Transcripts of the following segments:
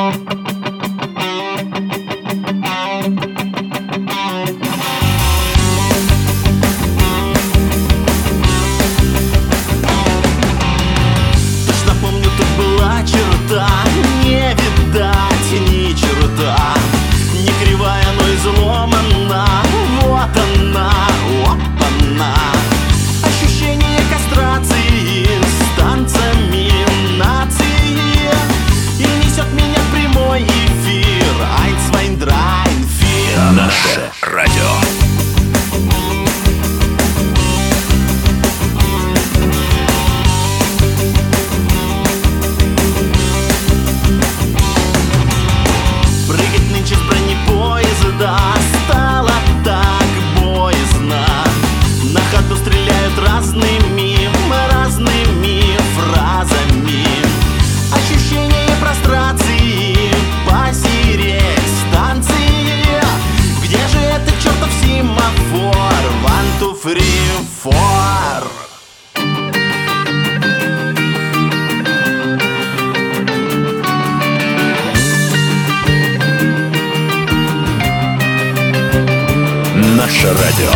Наше радио.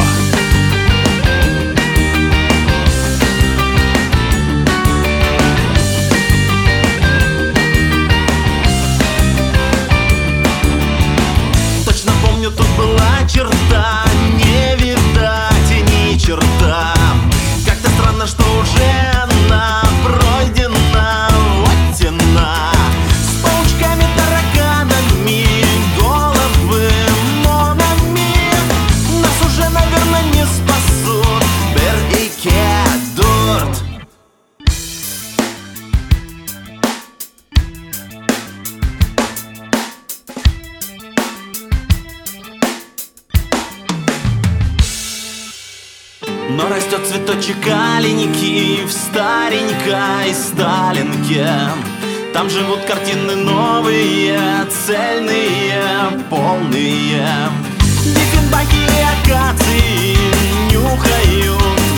Точно помню, тут была черта, не видать и ни черта. Как-то странно, что уже она пройдена, вот тена. С паучками, тараканами, головы монами. Нас уже, наверное, не спасут Бер и Кедурт. Но растет цветочек оленики в старенькой Сталинке. Там живут картины новые, цельные, полные. Диффенбахи и акации нюхают